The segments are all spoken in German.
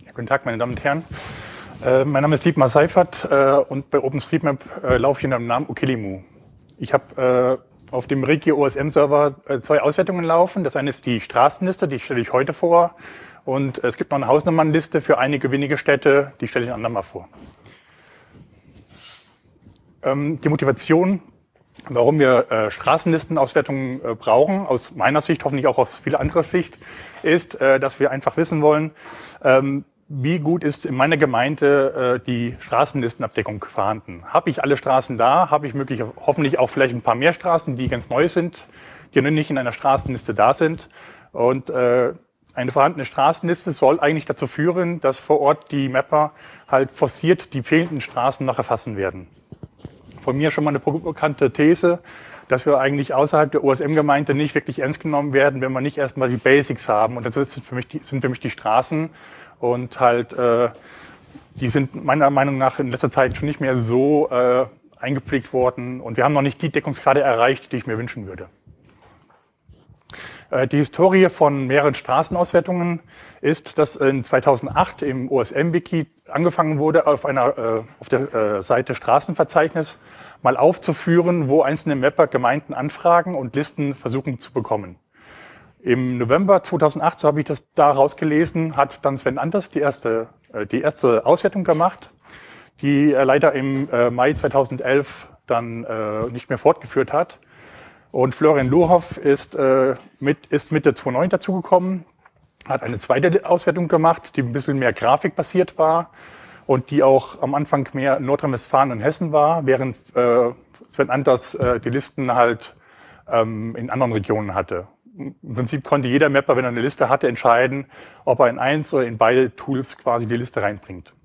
Guten Tag, meine Damen und Herren. Mein Name ist Dietmar Seifert und bei OpenStreetMap laufe ich unter dem Namen Okelimu. Ich habe auf dem Regio OSM-Server zwei Auswertungen laufen. Das eine ist die Straßenliste, die stelle ich heute vor. Und es gibt noch eine Hausnummernliste für einige wenige Städte, die stelle ich ein andermal vor. Die Motivation, warum wir Straßenlistenauswertungen brauchen, aus meiner Sicht, hoffentlich auch aus vieler anderer Sicht, ist, dass wir einfach wissen wollen, wie gut ist in meiner Gemeinde die Straßenlistenabdeckung vorhanden. Habe ich alle Straßen da? Habe ich hoffentlich auch vielleicht ein paar mehr Straßen, die ganz neu sind, die noch nicht in einer Straßenliste da sind. Und eine vorhandene Straßenliste soll eigentlich dazu führen, dass vor Ort die Mapper halt forciert die fehlenden Straßen noch erfassen werden. Von mir schon mal eine bekannte These, dass wir eigentlich außerhalb der OSM-Gemeinde nicht wirklich ernst genommen werden, wenn wir nicht erstmal die Basics haben. Und das sind für mich die Straßen. Und halt, die sind meiner Meinung nach in letzter Zeit schon nicht mehr so eingepflegt worden. Und wir haben noch nicht die Deckungsgrade erreicht, die ich mir wünschen würde. Die Historie von mehreren Straßenauswertungen ist, dass in 2008 im OSM-Wiki angefangen wurde, auf der Seite Straßenverzeichnis mal aufzuführen, wo einzelne Mapper Gemeinden anfragen und Listen versuchen zu bekommen. Im November 2008, so habe ich das da rausgelesen, hat dann Sven Anders die erste Auswertung gemacht, die er leider im Mai 2011 dann nicht mehr fortgeführt hat. Und Florian Lohoff ist Mitte 2009 dazugekommen, hat eine zweite Auswertung gemacht, die ein bisschen mehr grafikbasiert war und die auch am Anfang mehr Nordrhein-Westfalen und Hessen war, während Sven Anders die Listen halt in anderen Regionen hatte. Im Prinzip konnte jeder Mapper, wenn er eine Liste hatte, entscheiden, ob er in eins oder in beide Tools quasi die Liste reinbringt.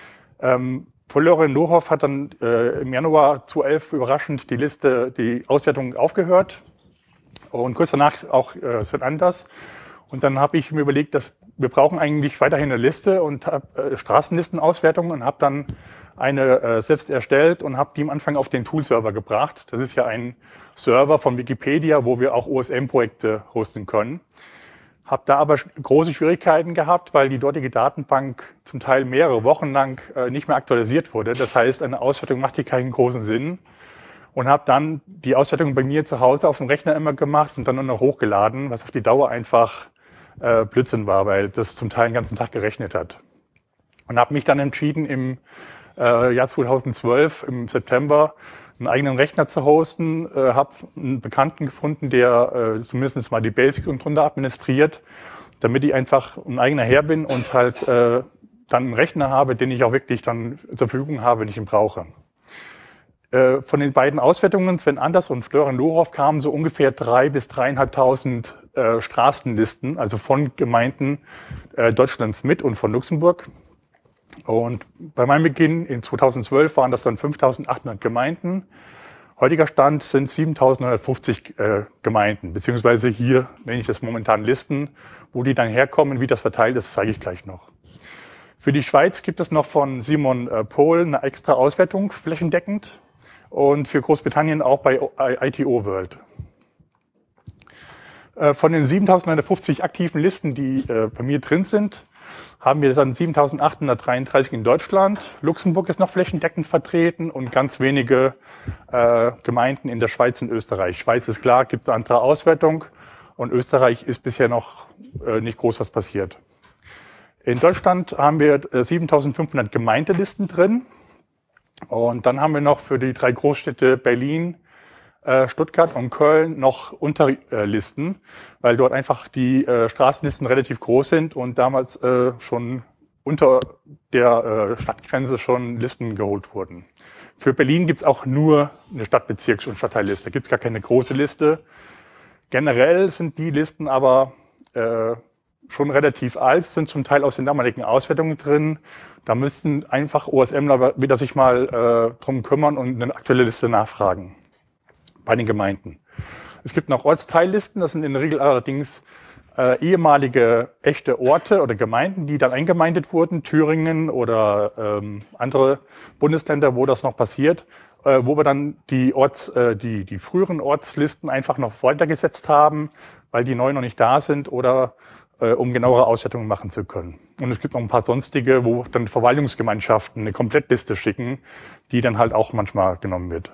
Florian Lohoff hat dann im Januar 2011 überraschend die Auswertung aufgehört und kurz danach auch Sven Anders. Und dann habe ich mir überlegt, dass wir brauchen eigentlich weiterhin eine Liste und habe Straßenlistenauswertung und habe dann eine selbst erstellt und habe die am Anfang auf den Tool-Server gebracht. Das ist ja ein Server von Wikipedia, wo wir auch OSM-Projekte hosten können. Habe da aber große Schwierigkeiten gehabt, weil die dortige Datenbank zum Teil mehrere Wochen lang nicht mehr aktualisiert wurde. Das heißt, eine Auswertung macht hier keinen großen Sinn. Und habe dann die Auswertung bei mir zu Hause auf dem Rechner immer gemacht und dann nur noch hochgeladen, was auf die Dauer einfach Blödsinn war, weil das zum Teil den ganzen Tag gerechnet hat. Und habe mich dann entschieden, im Jahr 2012, im September, einen eigenen Rechner zu hosten, habe einen Bekannten gefunden, der zumindest mal die Basics und drunter administriert, damit ich einfach ein eigener Herr bin und halt dann einen Rechner habe, den ich auch wirklich dann zur Verfügung habe, wenn ich ihn brauche. Von den beiden Auswertungen, Sven Anders und Florian Lohoff, kamen so ungefähr 3.000 bis 3.500 Straßenlisten, also von Gemeinden Deutschlands mit und von Luxemburg. Und bei meinem Beginn in 2012 waren das dann 5.800 Gemeinden. Heutiger Stand sind 7.950 Gemeinden, beziehungsweise hier nenne ich das momentan Listen. Wo die dann herkommen, wie das verteilt ist, zeige ich gleich noch. Für die Schweiz gibt es noch von Simon Pohl eine extra Auswertung flächendeckend und für Großbritannien auch bei ITO World. Von den 7.950 aktiven Listen, die bei mir drin sind, haben wir dann 7.833 in Deutschland. Luxemburg ist noch flächendeckend vertreten und ganz wenige Gemeinden in der Schweiz und Österreich. Schweiz ist klar, gibt es eine andere Auswertung und Österreich ist bisher noch nicht groß was passiert. In Deutschland haben wir 7.500 Gemeindelisten drin und dann haben wir noch für die drei Großstädte Berlin, Stuttgart und Köln noch Unterlisten, weil dort einfach die Straßenlisten relativ groß sind und damals schon unter der Stadtgrenze schon Listen geholt wurden. Für Berlin gibt's auch nur eine Stadtbezirks- und Stadtteilliste, gibt's gar keine große Liste. Generell sind die Listen aber schon relativ alt, sind zum Teil aus den damaligen Auswertungen drin. Da müssten einfach OSMler wieder sich mal drum kümmern und eine aktuelle Liste nachfragen bei den Gemeinden. Es gibt noch Ortsteillisten, das sind in der Regel allerdings ehemalige echte Orte oder Gemeinden, die dann eingemeindet wurden, Thüringen oder andere Bundesländer, wo das noch passiert, wo wir dann die früheren Ortslisten einfach noch weitergesetzt haben, weil die neuen noch nicht da sind oder um genauere Auswertungen machen zu können. Und es gibt noch ein paar sonstige, wo dann Verwaltungsgemeinschaften eine Komplettliste schicken, die dann halt auch manchmal genommen wird.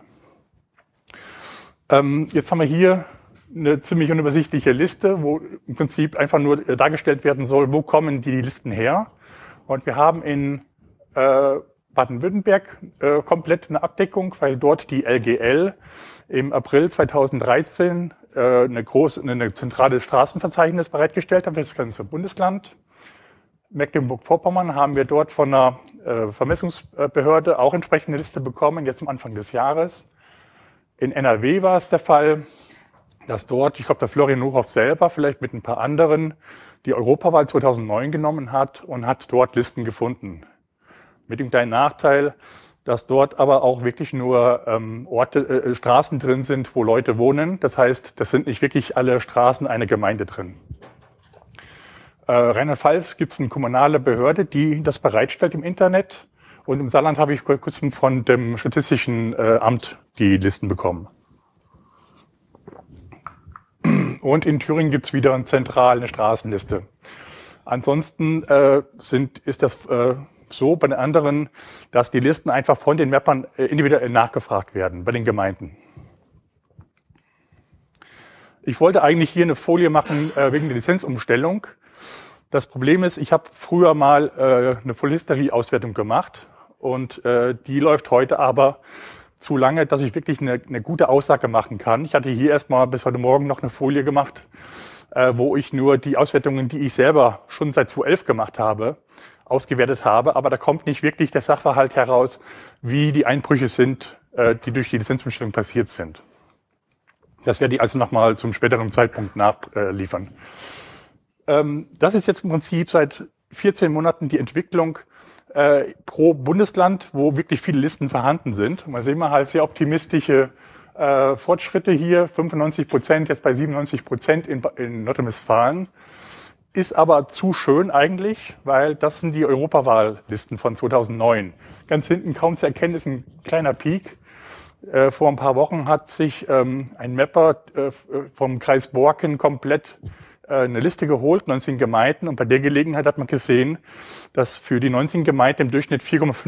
Jetzt haben wir hier eine ziemlich unübersichtliche Liste, wo im Prinzip einfach nur dargestellt werden soll, wo kommen die Listen her. Und wir haben in Baden-Württemberg komplett eine Abdeckung, weil dort die LGL im April 2013 eine zentrale Straßenverzeichnis bereitgestellt hat für das ganze Bundesland. Mecklenburg-Vorpommern haben wir dort von einer Vermessungsbehörde auch entsprechende Liste bekommen, jetzt am Anfang des Jahres. In NRW war es der Fall, dass dort, ich glaube, der Florian Nuhoff selber vielleicht mit ein paar anderen die Europawahl 2009 genommen hat und hat dort Listen gefunden. Mit dem kleinen Nachteil, dass dort aber auch wirklich nur Straßen drin sind, wo Leute wohnen. Das heißt, das sind nicht wirklich alle Straßen einer Gemeinde drin. Rheinland-Pfalz gibt es eine kommunale Behörde, die das bereitstellt im Internet. Und im Saarland habe ich vor kurzem von dem Statistischen Amt die Listen bekommen. Und in Thüringen gibt es wieder eine Straßenliste. Ansonsten ist das so bei den anderen, dass die Listen einfach von den Mappern individuell nachgefragt werden bei den Gemeinden. Ich wollte eigentlich hier eine Folie machen wegen der Lizenzumstellung. Das Problem ist, ich habe früher mal eine Full-History-Auswertung gemacht und die läuft heute aber zu lange, dass ich wirklich eine gute Aussage machen kann. Ich hatte hier erstmal bis heute Morgen noch eine Folie gemacht, wo ich nur die Auswertungen, die ich selber schon seit 2011 gemacht habe, ausgewertet habe. Aber da kommt nicht wirklich der Sachverhalt heraus, wie die Einbrüche sind, die durch die Lizenzumstellung passiert sind. Das werde ich also nochmal zum späteren Zeitpunkt nachliefern. Das ist jetzt im Prinzip seit 14 Monaten die Entwicklung pro Bundesland, wo wirklich viele Listen vorhanden sind. Und da sehen wir halt sehr optimistische Fortschritte hier, 95%, jetzt bei 97% in Nordrhein-Westfalen. Ist aber zu schön eigentlich, weil das sind die Europawahllisten von 2009. Ganz hinten kaum zu erkennen ist ein kleiner Peak. Vor ein paar Wochen hat sich ein Mapper vom Kreis Borken komplett eine Liste geholt, 19 Gemeinden, und bei der Gelegenheit hat man gesehen, dass für die 19 Gemeinden im Durchschnitt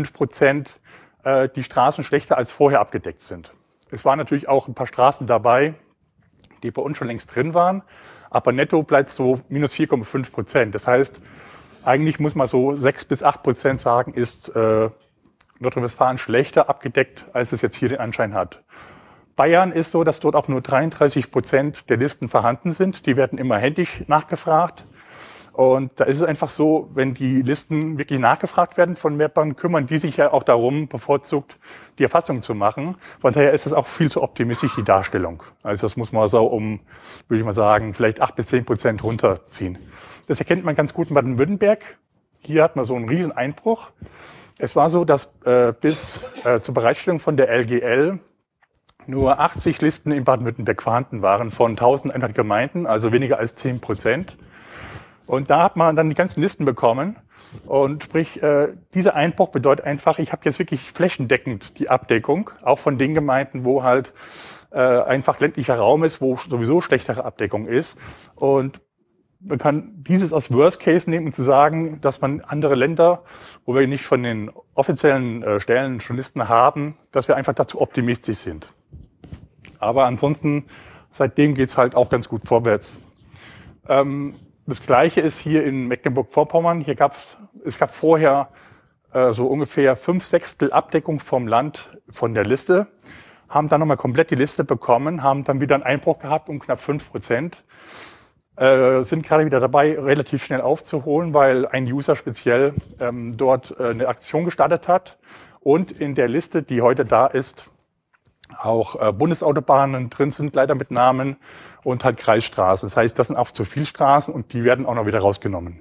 4,5% die Straßen schlechter als vorher abgedeckt sind. Es waren natürlich auch ein paar Straßen dabei, die bei uns schon längst drin waren, aber netto bleibt so minus 4,5%. Das heißt, eigentlich muss man so 6 bis 8% sagen, ist Nordrhein-Westfalen schlechter abgedeckt, als es jetzt hier den Anschein hat. Bayern ist so, dass dort auch nur 33% der Listen vorhanden sind. Die werden immer händisch nachgefragt. Und da ist es einfach so, wenn die Listen wirklich nachgefragt werden von Mappern, kümmern die sich ja auch darum, bevorzugt die Erfassung zu machen. Von daher ist es auch viel zu optimistisch, die Darstellung. Also das muss man so würde ich mal sagen, vielleicht 8 bis 10% runterziehen. Das erkennt man ganz gut in Baden-Württemberg. Hier hat man so einen riesen Einbruch. Es war so, dass bis zur Bereitstellung von der LGL nur 80 Listen in Baden-Württemberg vorhanden waren von 1100 Gemeinden, also weniger als 10%. Und da hat man dann die ganzen Listen bekommen. Und sprich, dieser Einbruch bedeutet einfach, ich habe jetzt wirklich flächendeckend die Abdeckung, auch von den Gemeinden, wo halt einfach ländlicher Raum ist, wo sowieso schlechtere Abdeckung ist. Und man kann dieses als Worst Case nehmen, um zu sagen, dass man andere Länder, wo wir nicht von den offiziellen Stellen Journalisten haben, dass wir einfach dazu optimistisch sind. Aber ansonsten, seitdem geht's halt auch ganz gut vorwärts. Das Gleiche ist hier in Mecklenburg-Vorpommern. Es gab vorher so ungefähr 5/6 Abdeckung vom Land von der Liste, haben dann nochmal komplett die Liste bekommen, haben dann wieder einen Einbruch gehabt um knapp 5%. Sind gerade wieder dabei, relativ schnell aufzuholen, weil ein User speziell dort eine Aktion gestartet hat und in der Liste, die heute da ist, auch Bundesautobahnen drin sind, leider mit Namen, und halt Kreisstraßen. Das heißt, das sind auch zu viel Straßen und die werden auch noch wieder rausgenommen.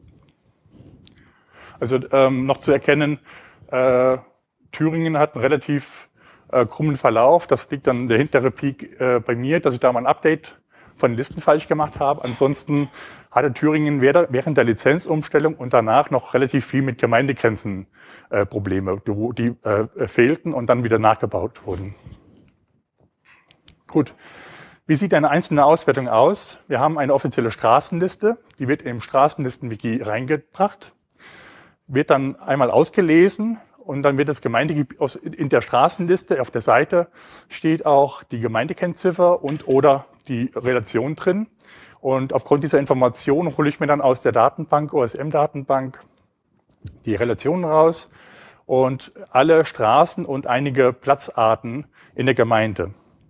Also noch zu erkennen, Thüringen hat einen relativ krummen Verlauf. Das liegt dann der hintere Peak bei mir, dass ich da mal ein Update von den Listen falsch gemacht habe. Ansonsten hatte Thüringen während der Lizenzumstellung und danach noch relativ viel mit Gemeindegrenzen Probleme, die fehlten und dann wieder nachgebaut wurden. Gut, Wie sieht eine einzelne Auswertung aus? Wir haben eine offizielle Straßenliste, die wird im Straßenlisten-Wiki reingebracht, wird dann einmal ausgelesen und dann wird das Gemeindegebiet in der Straßenliste auf der Seite steht auch die Gemeindekennziffer und oder die Relation drin. Und aufgrund dieser Information hole ich mir dann aus der Datenbank, OSM-Datenbank, die Relationen raus und alle Straßen und einige Platzarten in der Gemeinde.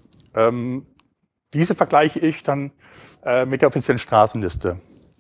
Diese vergleiche ich dann mit der offiziellen Straßenliste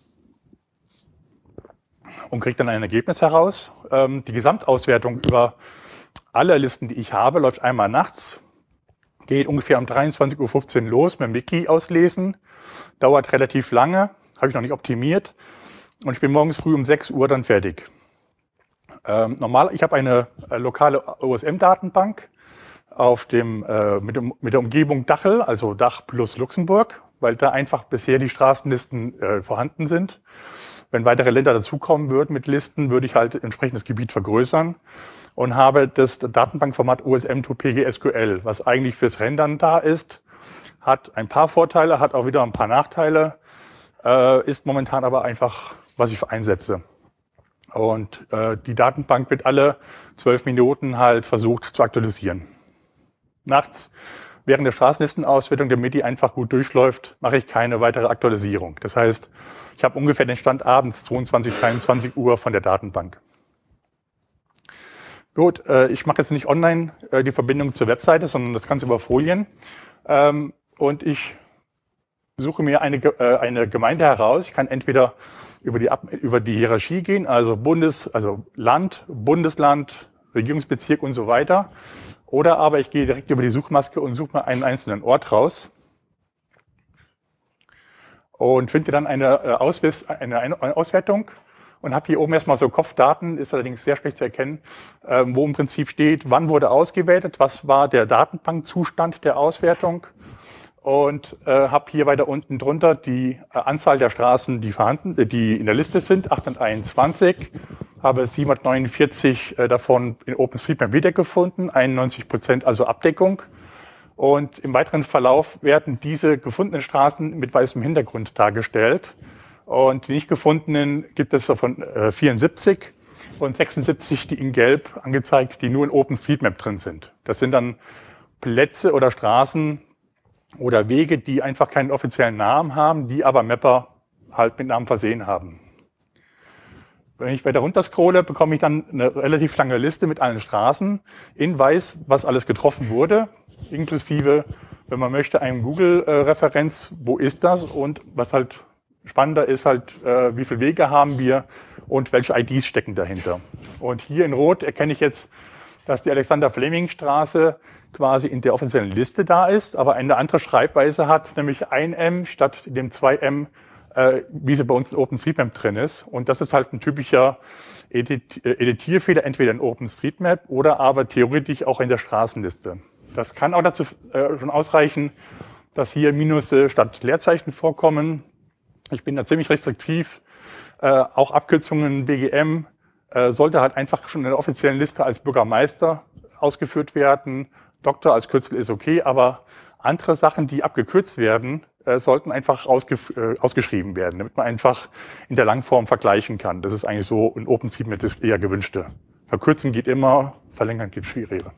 und kriege dann ein Ergebnis heraus. Die Gesamtauswertung über alle Listen, die ich habe, läuft einmal nachts, geht ungefähr um 23:15 Uhr los mit dem Wiki auslesen, dauert relativ lange, habe ich noch nicht optimiert und ich bin morgens früh um 6 Uhr dann fertig. Ich habe eine lokale OSM-Datenbank auf mit der Umgebung Dachel, also Dach plus Luxemburg, weil da einfach bisher die Straßenlisten vorhanden sind. Wenn weitere Länder dazukommen würden mit Listen, würde ich halt entsprechend das Gebiet vergrößern und habe das Datenbankformat OSM to PGSQL, was eigentlich fürs Rendern da ist, hat ein paar Vorteile, hat auch wieder ein paar Nachteile, ist momentan aber einfach, was ich einsetze. Und die Datenbank wird alle 12 Minuten halt versucht zu aktualisieren. Nachts, während der Straßenlistenauswertung, damit die einfach gut durchläuft, mache ich keine weitere Aktualisierung. Das heißt, ich habe ungefähr den Stand abends 22, 23 Uhr von der Datenbank. Gut, ich mache jetzt nicht online die Verbindung zur Webseite, sondern das Ganze über Folien. Und ich suche mir eine Gemeinde heraus. Ich kann entweder über die Hierarchie gehen, also Land, Bundesland, Regierungsbezirk und so weiter. Oder aber ich gehe direkt über die Suchmaske und suche mir einen einzelnen Ort raus und finde dann eine Auswertung und habe hier oben erstmal so Kopfdaten, ist allerdings sehr schlecht zu erkennen, wo im Prinzip steht, wann wurde ausgewertet, was war der Datenbankzustand der Auswertung und habe hier weiter unten drunter die Anzahl der Straßen, die in der Liste sind, 821. Habe 749 davon in OpenStreetMap wiedergefunden, 91%, also Abdeckung. Und im weiteren Verlauf werden diese gefundenen Straßen mit weißem Hintergrund dargestellt. Und die nicht gefundenen gibt es davon 74 und 76, die in Gelb angezeigt, die nur in OpenStreetMap drin sind. Das sind dann Plätze oder Straßen oder Wege, die einfach keinen offiziellen Namen haben, die aber Mapper halt mit Namen versehen haben. Wenn ich weiter runter scrolle, bekomme ich dann eine relativ lange Liste mit allen Straßen in weiß, was alles getroffen wurde, inklusive, wenn man möchte, einem Google-Referenz, wo ist das und was halt spannender ist halt, wie viele Wege haben wir und welche IDs stecken dahinter. Und hier in Rot erkenne ich jetzt, dass die Alexander-Fleming-Straße quasi in der offiziellen Liste da ist, aber eine andere Schreibweise hat, nämlich 1M statt dem 2M, wie sie bei uns in OpenStreetMap drin ist. Und das ist halt ein typischer Editierfehler, entweder in OpenStreetMap oder aber theoretisch auch in der Straßenliste. Das kann auch dazu schon ausreichen, dass hier Minusse statt Leerzeichen vorkommen. Ich bin da ziemlich restriktiv. Auch Abkürzungen BGM sollte halt einfach schon in der offiziellen Liste als Bürgermeister ausgeführt werden. Doktor als Kürzel ist okay, aber andere Sachen, die abgekürzt werden, sollten einfach ausgeschrieben werden, damit man einfach in der Langform vergleichen kann. Das ist eigentlich so in OpenStreetMap das eher gewünschte. Verkürzen geht immer, verlängern geht schwieriger.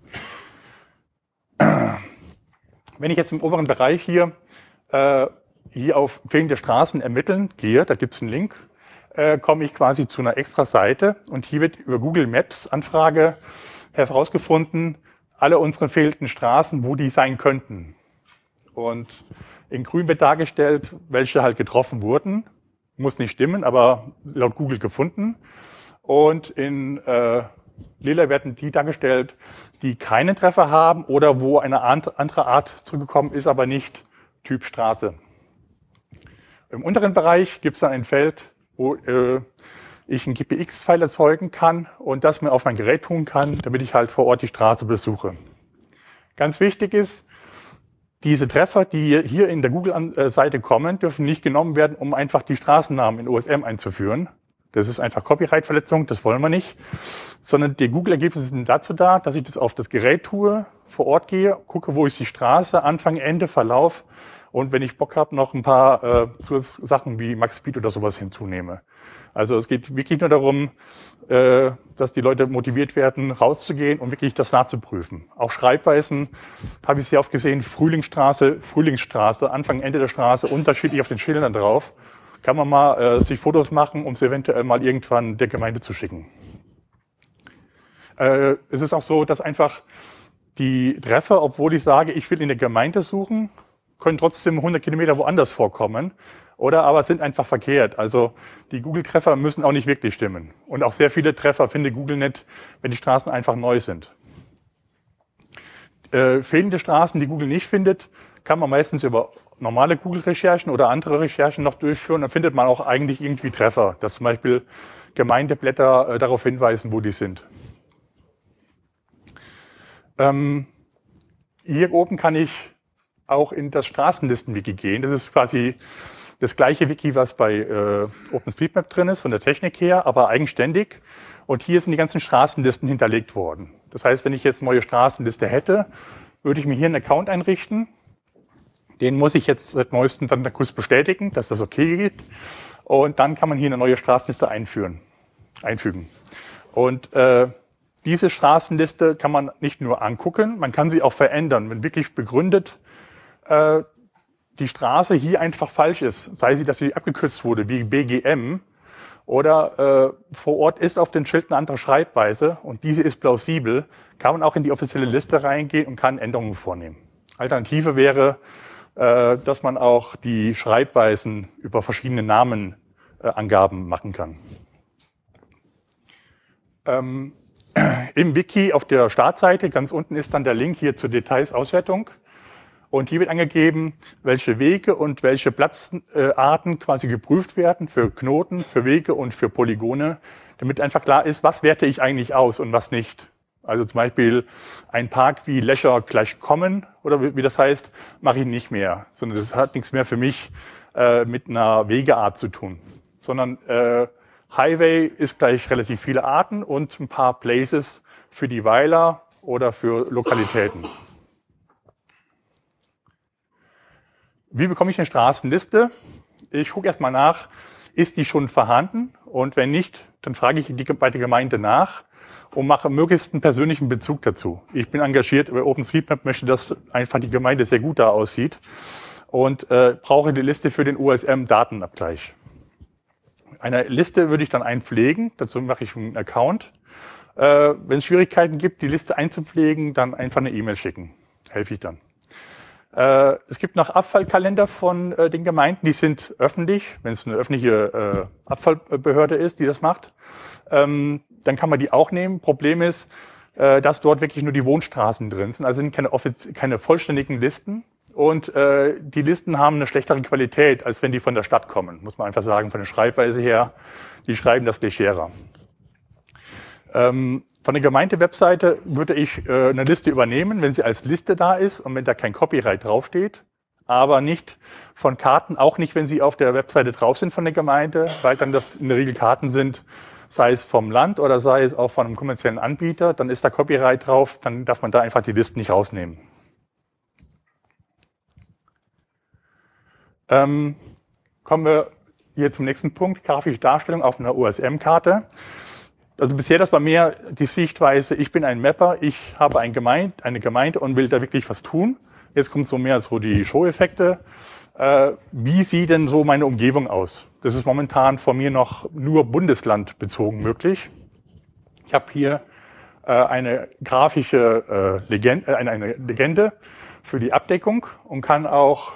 Wenn ich jetzt im oberen Bereich hier auf fehlende Straßen ermitteln gehe, da gibt es einen Link, komme ich quasi zu einer extra Seite und hier wird über Google Maps Anfrage herausgefunden, alle unsere fehlenden Straßen, wo die sein könnten. Und in grün wird dargestellt, welche halt getroffen wurden. Muss nicht stimmen, aber laut Google gefunden. Und in lila werden die dargestellt, die keinen Treffer haben oder wo eine andere Art zurückgekommen ist, aber nicht Typ Straße. Im unteren Bereich gibt es dann ein Feld, wo ich einen GPX-File erzeugen kann und das mir auf mein Gerät tun kann, damit ich halt vor Ort die Straße besuche. Ganz wichtig ist, diese Treffer, die hier in der Google-Seite kommen, dürfen nicht genommen werden, um einfach die Straßennamen in OSM einzuführen. Das ist einfach Copyright-Verletzung, das wollen wir nicht. Sondern die Google-Ergebnisse sind dazu da, dass ich das auf das Gerät tue, vor Ort gehe, gucke, wo ist die Straße, Anfang, Ende, Verlauf. Und wenn ich Bock habe, noch ein paar Zusatzsachen wie Max-Speed oder sowas hinzunehme. Also es geht wirklich nur darum, dass die Leute motiviert werden, rauszugehen und wirklich das nachzuprüfen. Auch Schreibweisen habe ich sehr oft gesehen, Frühlingsstraße, Anfang, Ende der Straße, unterschiedlich auf den Schildern drauf. Kann man mal sich Fotos machen, um es eventuell mal irgendwann der Gemeinde zu schicken. Es ist auch so, dass einfach die Treffer, obwohl ich sage, ich will in der Gemeinde suchen, können trotzdem 100 Kilometer woanders vorkommen oder aber sind einfach verkehrt. Also die Google-Treffer müssen auch nicht wirklich stimmen. Und auch sehr viele Treffer findet Google nicht, wenn die Straßen einfach neu sind. Fehlende Straßen, die Google nicht findet, kann man meistens über normale Google-Recherchen oder andere Recherchen noch durchführen. Dann findet man auch eigentlich irgendwie Treffer, dass zum Beispiel Gemeindeblätter darauf hinweisen, wo die sind. Hier oben kann ich auch in das Straßenlisten-Wiki gehen. Das ist quasi das gleiche Wiki, was bei OpenStreetMap drin ist, von der Technik her, aber eigenständig. Und hier sind die ganzen Straßenlisten hinterlegt worden. Das heißt, wenn ich jetzt eine neue Straßenliste hätte, würde ich mir hier einen Account einrichten. Den muss ich jetzt seit neuestem dann kurz bestätigen, dass das okay geht. Und dann kann man hier eine neue Straßenliste einfügen. Und diese Straßenliste kann man nicht nur angucken, man kann sie auch verändern, wenn wirklich begründet die Straße hier einfach falsch ist, sei sie, dass sie abgekürzt wurde, wie BGM, oder vor Ort ist auf den Schild eine andere Schreibweise und diese ist plausibel, kann man auch in die offizielle Liste reingehen und kann Änderungen vornehmen. Alternative wäre, dass man auch die Schreibweisen über verschiedene Namenangaben machen kann. Im Wiki auf der Startseite ganz unten ist dann der Link hier zur Details-Auswertung. Und hier wird angegeben, welche Wege und welche Platzarten quasi geprüft werden für Knoten, für Wege und für Polygone, damit einfach klar ist, was werte ich eigentlich aus und was nicht. Also zum Beispiel ein Park wie Leisure gleich Common oder wie das heißt, mache ich nicht mehr, sondern das hat nichts mehr für mich mit einer Wegeart zu tun, sondern Highway ist gleich relativ viele Arten und ein paar Places für die Weiler oder für Lokalitäten. Wie bekomme ich eine Straßenliste? Ich gucke erstmal nach, ist die schon vorhanden? Und wenn nicht, dann frage ich bei der Gemeinde nach und mache möglichst einen persönlichen Bezug dazu. Ich bin engagiert bei OpenStreetMap, möchte, dass einfach die Gemeinde sehr gut da aussieht und brauche die Liste für den USM-Datenabgleich. Eine Liste würde ich dann einpflegen, dazu mache ich einen Account. Wenn es Schwierigkeiten gibt, die Liste einzupflegen, dann einfach eine E-Mail schicken. Helfe ich dann. Es gibt noch Abfallkalender von den Gemeinden, die sind öffentlich, wenn es eine öffentliche Abfallbehörde ist, die das macht. Dann kann man die auch nehmen. Problem ist, dass dort wirklich nur die Wohnstraßen drin sind, also sind keine vollständigen Listen. Und die Listen haben eine schlechtere Qualität, als wenn die von der Stadt kommen, muss man einfach sagen, von der Schreibweise her. Die schreiben das legerer. Von der Gemeinde-Webseite würde ich eine Liste übernehmen, wenn sie als Liste da ist und wenn da kein Copyright draufsteht, aber nicht von Karten, auch nicht, wenn sie auf der Webseite drauf sind von der Gemeinde, weil dann das in der Regel Karten sind, sei es vom Land oder sei es auch von einem kommerziellen Anbieter, dann ist da Copyright drauf, dann darf man da einfach die Listen nicht rausnehmen. Kommen wir hier zum nächsten Punkt, grafische Darstellung auf einer USM-Karte. Also bisher, das war mehr die Sichtweise, ich bin ein Mapper, ich habe eine Gemeinde und will da wirklich was tun. Jetzt kommt so mehr so die Show-Effekte. Wie sieht denn so meine Umgebung aus? Das ist momentan von mir noch nur bundeslandbezogen möglich. Ich habe hier eine grafische eine Legende für die Abdeckung und kann auch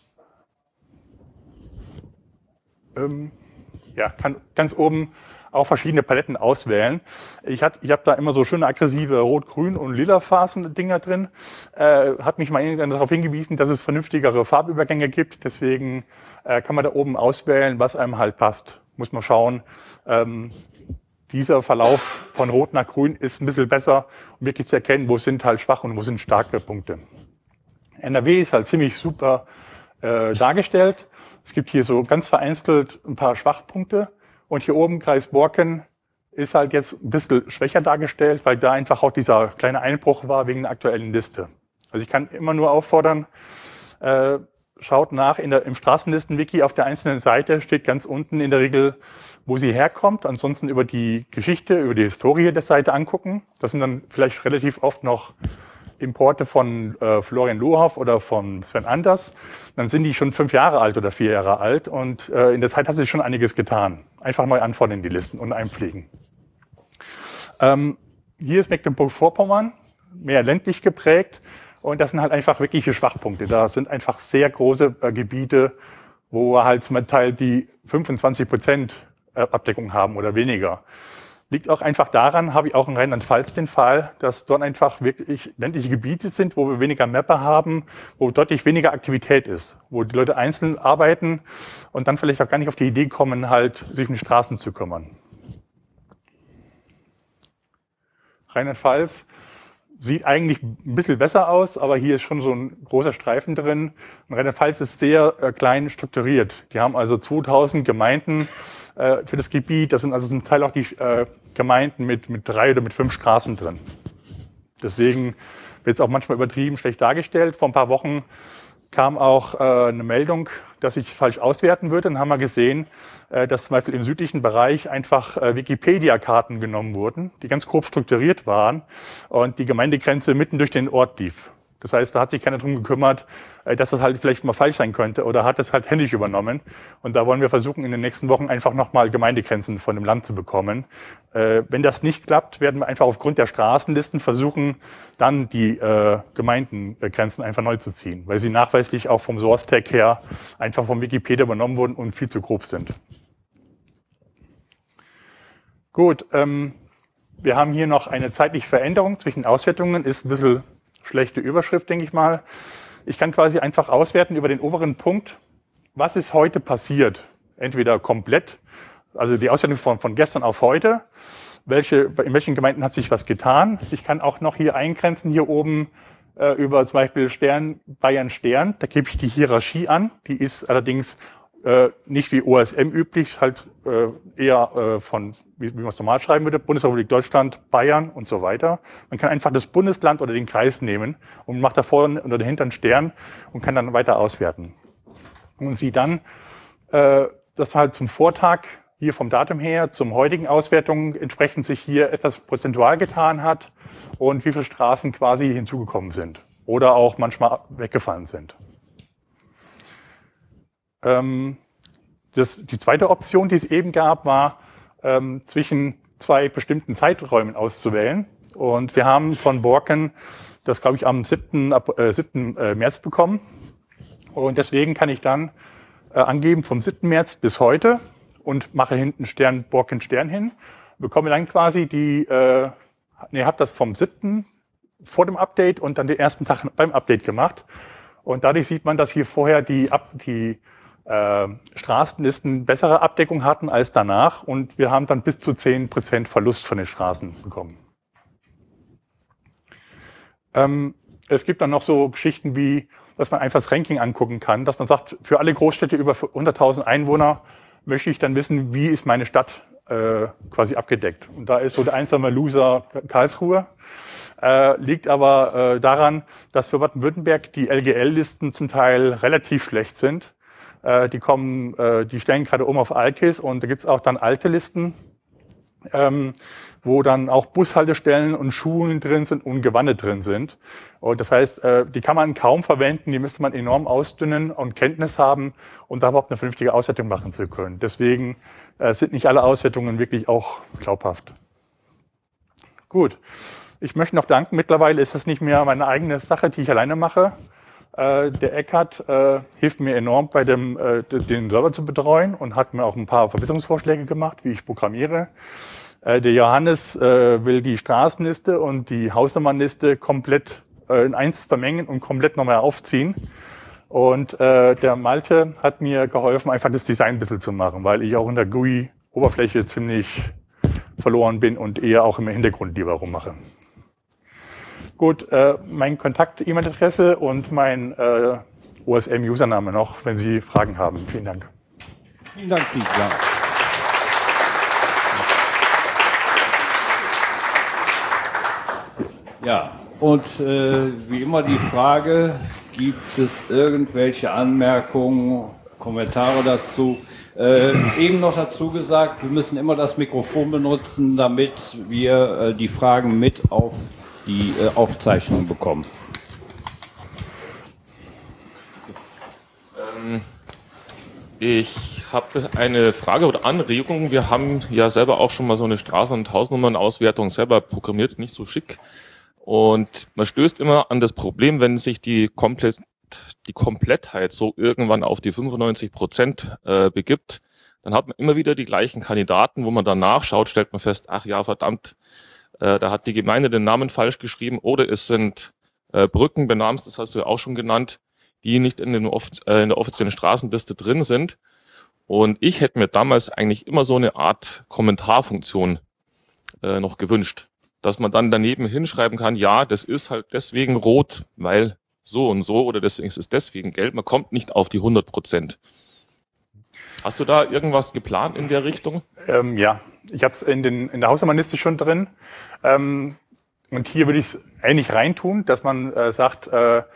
kann ganz oben auch verschiedene Paletten auswählen. Ich hab da immer so schöne aggressive Rot-, Grün- und Lila-Phasen-Dinger drin. Hat mich mal irgendwann darauf hingewiesen, dass es vernünftigere Farbübergänge gibt. Deswegen kann man da oben auswählen, was einem halt passt. Muss man schauen. Dieser Verlauf von Rot nach Grün ist ein bisschen besser, um wirklich zu erkennen, wo sind halt schwache und wo sind starke Punkte. NRW ist halt ziemlich super dargestellt. Es gibt hier so ganz vereinzelt ein paar Schwachpunkte. Und hier oben Kreis Borken ist halt jetzt ein bisschen schwächer dargestellt, weil da einfach auch dieser kleine Einbruch war wegen der aktuellen Liste. Also ich kann immer nur auffordern, schaut nach, im Straßenlisten-Wiki auf der einzelnen Seite steht ganz unten in der Regel, wo sie herkommt. Ansonsten über die Geschichte, über die Historie der Seite angucken. Das sind dann vielleicht relativ oft noch Importe von Florian Lohoff oder von Sven Anders. Dann sind die schon 5 Jahre alt oder 4 Jahre alt und in der Zeit hat sich schon einiges getan. Einfach neu anfordern in die Listen und einpflegen. Hier ist Mecklenburg-Vorpommern, mehr ländlich geprägt. Und das sind halt einfach wirkliche Schwachpunkte. Da sind einfach sehr große Gebiete, wo wir halt zum Teil die 25% Abdeckung haben oder weniger. Liegt auch einfach daran, habe ich auch in Rheinland-Pfalz den Fall, dass dort einfach wirklich ländliche Gebiete sind, wo wir weniger Mapper haben, wo deutlich weniger Aktivität ist, wo die Leute einzeln arbeiten und dann vielleicht auch gar nicht auf die Idee kommen, halt sich um die Straßen zu kümmern. Rheinland-Pfalz sieht eigentlich ein bisschen besser aus, aber hier ist schon so ein großer Streifen drin. Und Rheinland-Pfalz ist sehr klein strukturiert. Die haben also 2000 Gemeinden für das Gebiet. Das sind also zum Teil auch die Gemeinden mit 3 oder mit 5 Straßen drin. Deswegen wird es auch manchmal übertrieben schlecht dargestellt. Vor ein paar Wochen kam auch eine Meldung, dass ich falsch auswerten würde. Dann haben wir gesehen, dass zum Beispiel im südlichen Bereich einfach Wikipedia-Karten genommen wurden, die ganz grob strukturiert waren und die Gemeindegrenze mitten durch den Ort lief. Das heißt, da hat sich keiner drum gekümmert, dass das halt vielleicht mal falsch sein könnte oder hat es halt händisch übernommen. Und da wollen wir versuchen, in den nächsten Wochen einfach nochmal Gemeindegrenzen von dem Land zu bekommen. Wenn das nicht klappt, werden wir einfach aufgrund der Straßenlisten versuchen, dann die Gemeindegrenzen einfach neu zu ziehen, weil sie nachweislich auch vom Source-Tag her einfach vom Wikipedia übernommen wurden und viel zu grob sind. Gut, wir haben hier noch eine zeitliche Veränderung zwischen Auswertungen, ist ein bisschen schlechte Überschrift, denke ich mal. Ich kann quasi einfach auswerten über den oberen Punkt, was ist heute passiert. Entweder komplett, also die Auswertung von gestern auf heute, in welchen Gemeinden hat sich was getan. Ich kann auch noch hier eingrenzen, hier oben über zum Beispiel Stern, Bayern Stern, da gebe ich die Hierarchie an. Die ist allerdings nicht wie OSM üblich, halt eher von, wie man es normal schreiben würde, Bundesrepublik Deutschland, Bayern und so weiter. Man kann einfach das Bundesland oder den Kreis nehmen und macht da vorne oder dahinter einen Stern und kann dann weiter auswerten. Und sieht dann, dass halt zum Vortag hier vom Datum her, zum heutigen Auswertung entsprechend sich hier etwas prozentual getan hat und wie viele Straßen quasi hinzugekommen sind oder auch manchmal weggefallen sind. Die zweite Option, die es eben gab, war, zwischen 2 bestimmten Zeiträumen auszuwählen. Und wir haben von Borken das, glaube ich, am 7. März bekommen. Und deswegen kann ich dann angeben vom 7. März bis heute und mache hinten Stern, Borken Stern hin. Bekomme dann quasi habe das vom 7. vor dem Update und dann den ersten Tag beim Update gemacht. Und dadurch sieht man, dass hier vorher die Straßenlisten bessere Abdeckung hatten als danach und wir haben dann bis zu 10% Verlust von den Straßen bekommen. Es gibt dann noch so Geschichten wie, dass man einfach das Ranking angucken kann, dass man sagt, für alle Großstädte über 100.000 Einwohner möchte ich dann wissen, wie ist meine Stadt quasi abgedeckt. Und da ist so der einsame Loser Karlsruhe. Liegt aber daran, dass für Baden-Württemberg die LGL-Listen zum Teil relativ schlecht sind. Die stellen gerade um auf Alkis und da gibt's auch dann alte Listen, wo dann auch Bushaltestellen und Schulen drin sind und Gewanne drin sind. Und das heißt, die kann man kaum verwenden, die müsste man enorm ausdünnen und Kenntnis haben, um da überhaupt eine vernünftige Auswertung machen zu können. Deswegen sind nicht alle Auswertungen wirklich auch glaubhaft. Gut, ich möchte noch danken. Mittlerweile ist das nicht mehr meine eigene Sache, die ich alleine mache. Der Eckhard hilft mir enorm bei den Server zu betreuen und hat mir auch ein paar Verbesserungsvorschläge gemacht, wie ich programmiere. Der Johannes will die Straßenliste und die Hausnummernliste komplett in eins vermengen und komplett nochmal aufziehen. Und der Malte hat mir geholfen, einfach das Design ein bisschen zu machen, weil ich auch in der GUI-Oberfläche ziemlich verloren bin und eher auch im Hintergrund lieber rummache. Gut, mein Kontakt-E-Mail-Adresse und mein OSM-Username noch, wenn Sie Fragen haben. Vielen Dank. Vielen Dank, Dietmar. Ja, und wie immer die Frage, gibt es irgendwelche Anmerkungen, Kommentare dazu? Eben noch dazu gesagt, wir müssen immer das Mikrofon benutzen, damit wir die Fragen mit auf die Aufzeichnung bekommen. Ich habe eine Frage oder Anregung. Wir haben ja selber auch schon mal so eine Straßen- und Hausnummernauswertung selber programmiert, nicht so schick. Und man stößt immer an das Problem, wenn sich die Komplettheit so irgendwann auf die 95% begibt, dann hat man immer wieder die gleichen Kandidaten, wo man dann nachschaut, stellt man fest, ach ja, verdammt, da hat die Gemeinde den Namen falsch geschrieben oder es sind Brücken benamst, das hast du ja auch schon genannt, die nicht in der offiziellen Straßenliste drin sind. Und ich hätte mir damals eigentlich immer so eine Art Kommentarfunktion noch gewünscht, dass man dann daneben hinschreiben kann, ja, das ist halt deswegen rot, weil so und so oder deswegen ist es deswegen gelb. Man kommt nicht auf die 100%. Hast du da irgendwas geplant in der Richtung? Ja, ich habe es in der Hausnummerliste schon drin. Und hier würde ich es ähnlich reintun, dass man sagt,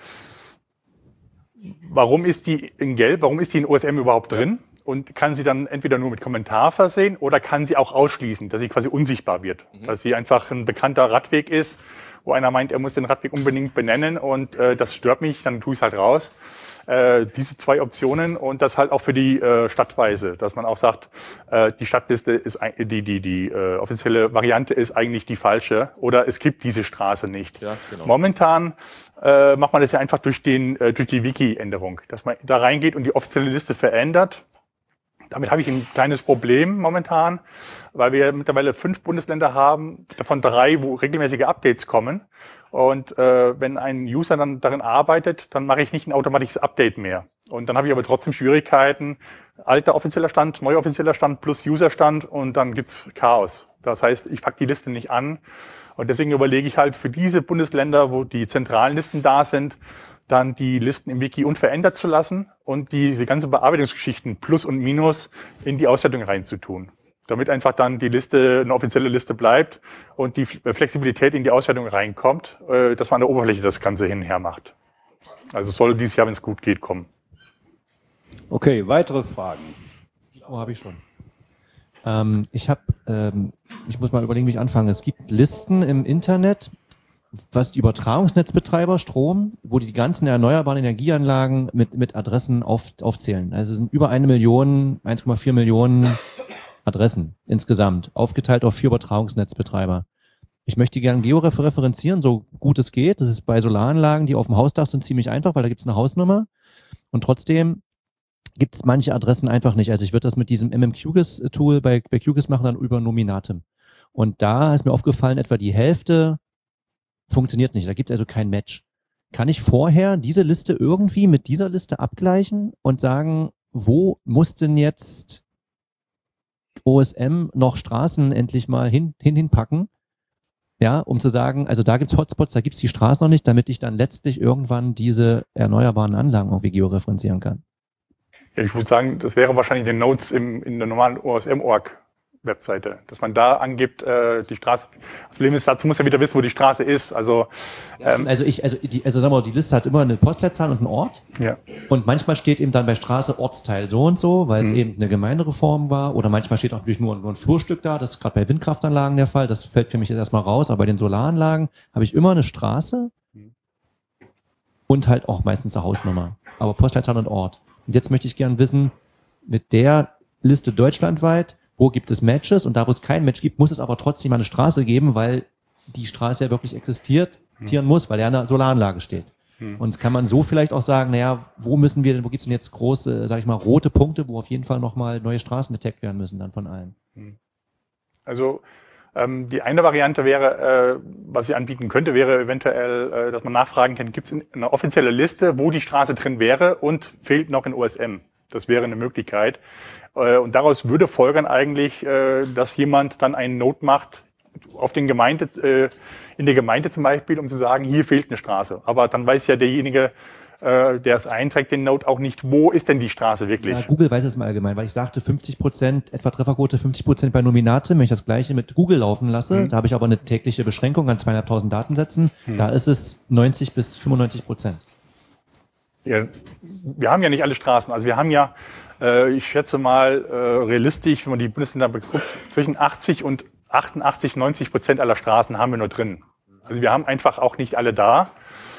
warum ist die in Gelb, warum ist die in OSM überhaupt drin? Und kann sie dann entweder nur mit Kommentar versehen oder kann sie auch ausschließen, dass sie quasi unsichtbar wird. Dass sie einfach ein bekannter Radweg ist, wo einer meint, er muss den Radweg unbedingt benennen und das stört mich, dann tue ich es halt raus. Diese zwei Optionen und das halt auch für die Stadtweise, dass man auch sagt, die Stadtliste ist die offizielle Variante ist eigentlich die falsche oder es gibt diese Straße nicht. Ja, genau. Momentan macht man das ja einfach durch die Wiki-Änderung, dass man da reingeht und die offizielle Liste verändert. Damit habe ich ein kleines Problem momentan, weil wir mittlerweile 5 Bundesländer haben, davon 3, wo regelmäßige Updates kommen. Und wenn ein User dann darin arbeitet, dann mache ich nicht ein automatisches Update mehr. Und dann habe ich aber trotzdem Schwierigkeiten, alter offizieller Stand, neuer offizieller Stand plus Userstand und dann gibt's Chaos. Das heißt, ich packe die Liste nicht an. Und deswegen überlege ich halt für diese Bundesländer, wo die zentralen Listen da sind, dann die Listen im Wiki unverändert zu lassen und diese ganzen Bearbeitungsgeschichten Plus und Minus in die Auswertung reinzutun. Damit einfach dann die Liste eine offizielle Liste bleibt und die Flexibilität in die Auswertung reinkommt, dass man an der Oberfläche das Ganze hinher macht. Also soll dieses Jahr, wenn es gut geht, kommen. Okay, weitere Fragen? Oh, habe ich schon. Ich muss mal überlegen, wie ich anfange. Es gibt Listen im Internet, was die Übertragungsnetzbetreiber Strom, wo die ganzen erneuerbaren Energieanlagen mit Adressen aufzählen. Also es sind über 1,4 Millionen Adressen insgesamt, aufgeteilt auf 4 Übertragungsnetzbetreiber. Ich möchte gerne georeferenzieren, so gut es geht. Das ist bei Solaranlagen, die auf dem Hausdach sind, ziemlich einfach, weil da gibt es eine Hausnummer. Und trotzdem gibt es manche Adressen einfach nicht. Also ich würde das mit diesem MMQGIS-Tool bei QGIS machen, dann über Nominatim. Und da ist mir aufgefallen, etwa die Hälfte funktioniert nicht. Da gibt es also kein Match. Kann ich vorher diese Liste irgendwie mit dieser Liste abgleichen und sagen, wo muss denn jetzt OSM noch Straßen endlich mal hinpacken? Ja, um zu sagen, also da gibt's Hotspots, da gibt's die Straßen noch nicht, damit ich dann letztlich irgendwann diese erneuerbaren Anlagen irgendwie georeferenzieren kann. Ja, ich würde sagen, das wäre wahrscheinlich in den Notes in der normalen OSM-Org Webseite, dass man da angibt, die Straße. Das Problem ist, dazu muss ja wieder wissen, wo die Straße ist. Also, sagen wir mal, die Liste hat immer eine Postleitzahl und einen Ort. Ja. Und manchmal steht eben dann bei Straße Ortsteil so und so, weil es eben eine Gemeindereform war. Oder manchmal steht auch natürlich nur ein Flurstück da. Das ist gerade bei Windkraftanlagen der Fall. Das fällt für mich jetzt erstmal raus. Aber bei den Solaranlagen habe ich immer eine Straße und halt auch meistens eine Hausnummer. Aber Postleitzahl und Ort. Und jetzt möchte ich gerne wissen, mit der Liste deutschlandweit, wo gibt es Matches und da, wo es kein Match gibt, muss es aber trotzdem eine Straße geben, weil die Straße ja wirklich existieren muss, weil ja eine Solaranlage steht. Und kann man so vielleicht auch sagen, naja, wo gibt es denn jetzt große, sag ich mal, rote Punkte, wo auf jeden Fall nochmal neue Straßen getaggt werden müssen dann von allen? Also die eine Variante wäre, was ich anbieten könnte, wäre eventuell, dass man nachfragen kann, gibt es eine offizielle Liste, wo die Straße drin wäre und fehlt noch in OSM. Das wäre eine Möglichkeit. Und daraus würde folgern eigentlich, dass jemand dann einen Note macht auf den in der Gemeinde zum Beispiel, um zu sagen, hier fehlt eine Straße. Aber dann weiß ja derjenige, der es einträgt, den Node auch nicht, wo ist denn die Straße wirklich. Ja, Google weiß es mal allgemein, weil ich sagte 50%, etwa Trefferquote 50% bei Nominatim, wenn ich das gleiche mit Google laufen lasse, da habe ich aber eine tägliche Beschränkung an 2.500 Datensätzen, da ist es 90 bis 95%. Ja, wir haben ja nicht alle Straßen, also wir haben ja, ich schätze mal, realistisch, wenn man die Bundesländer beguckt, zwischen 80 und 88, 90% aller Straßen haben wir nur drin. Also wir haben einfach auch nicht alle da.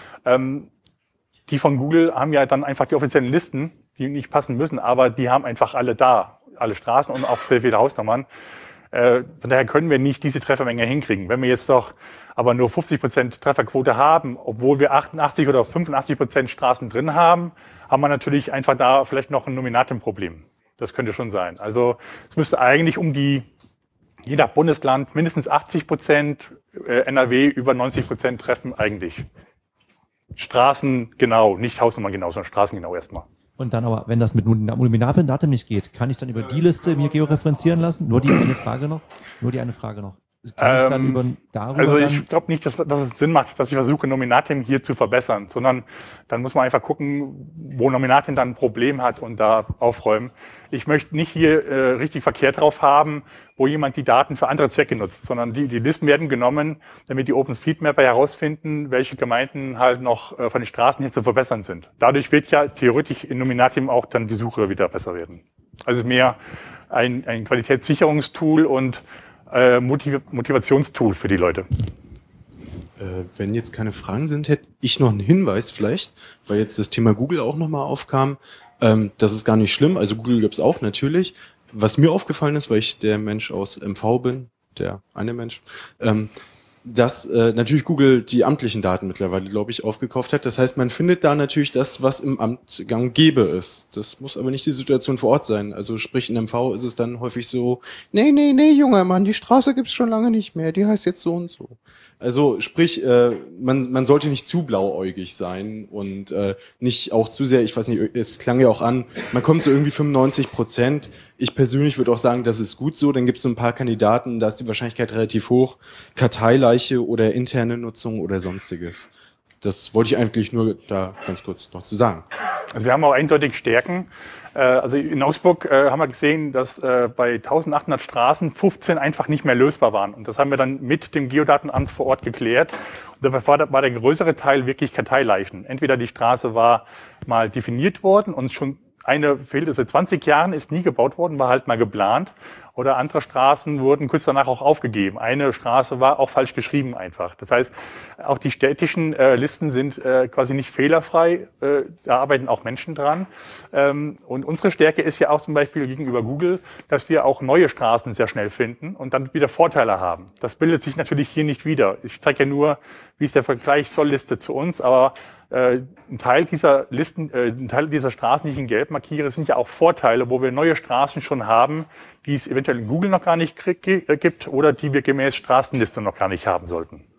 Die von Google haben ja dann einfach die offiziellen Listen, die nicht passen müssen, aber die haben einfach alle da, alle Straßen und auch viele Hausnummern. Von daher können wir nicht diese Treffermenge hinkriegen. Wenn wir jetzt doch aber nur 50% Trefferquote haben, obwohl wir 88 oder 85% Straßen drin haben, haben wir natürlich einfach da vielleicht noch ein Nominatenproblem. Das könnte schon sein. Also es müsste eigentlich je nach Bundesland mindestens 80%, NRW über 90% treffen eigentlich. Straßen genau, nicht Hausnummern genau, sondern Straßen genau erstmal. Und dann aber, wenn das mit Nominatim nicht geht, kann ich dann über die Liste mir georeferenzieren lassen? Nur die eine Frage noch. Kann ich dann darüber also ich glaube nicht, dass es Sinn macht, dass ich versuche, Nominatim hier zu verbessern, sondern dann muss man einfach gucken, wo Nominatim dann ein Problem hat und da aufräumen. Ich möchte nicht hier richtig Verkehr drauf haben, wo jemand die Daten für andere Zwecke nutzt, sondern die Listen werden genommen, damit die OpenStreetMapper herausfinden, welche Gemeinden halt noch von den Straßen hier zu verbessern sind. Dadurch wird ja theoretisch in Nominatim auch dann die Suche wieder besser werden. Also mehr ein Qualitätssicherungstool und Motivationstool für die Leute. Wenn jetzt keine Fragen sind, hätte ich noch einen Hinweis vielleicht, weil jetzt das Thema Google auch nochmal aufkam. Das ist gar nicht schlimm, also Google gibt's auch natürlich. Was mir aufgefallen ist, weil ich der Mensch aus MV bin, der eine Mensch, dass natürlich Google die amtlichen Daten mittlerweile, glaube ich, aufgekauft hat. Das heißt, man findet da natürlich das, was im Amt gang und gäbe ist. Das muss aber nicht die Situation vor Ort sein. Also sprich, in MV ist es dann häufig so, nee, junger Mann, die Straße gibt's schon lange nicht mehr, die heißt jetzt so und so. Also sprich, man sollte nicht zu blauäugig sein und nicht auch zu sehr, ich weiß nicht, es klang ja auch an, man kommt so irgendwie 95%. Ich persönlich würde auch sagen, das ist gut so. Dann gibt es so ein paar Kandidaten, da ist die Wahrscheinlichkeit relativ hoch. Karteileiche oder interne Nutzung oder sonstiges. Das wollte ich eigentlich nur da ganz kurz noch zu sagen. Also wir haben auch eindeutig Stärken. Also in Augsburg haben wir gesehen, dass bei 1800 Straßen 15 einfach nicht mehr lösbar waren. Und das haben wir dann mit dem Geodatenamt vor Ort geklärt. Und dabei war der größere Teil wirklich Karteileichen. Entweder die Straße war mal definiert worden und schon eine fehlte seit 20 Jahren, ist nie gebaut worden, war halt mal geplant. Oder andere Straßen wurden kurz danach auch aufgegeben. Eine Straße war auch falsch geschrieben einfach. Das heißt, auch die städtischen Listen sind quasi nicht fehlerfrei. Da arbeiten auch Menschen dran. Und unsere Stärke ist ja auch zum Beispiel gegenüber Google, dass wir auch neue Straßen sehr schnell finden und dann wieder Vorteile haben. Das bildet sich natürlich hier nicht wieder. Ich zeige ja nur, wie ist der Vergleich Sollliste zu uns, aber ein Teil dieser Listen, ein Teil dieser Straßen, die ich in Gelb markiere, sind ja auch Vorteile, wo wir neue Straßen schon haben, die es eventuell in Google noch gar nicht gibt oder die wir gemäß Straßenliste noch gar nicht haben sollten.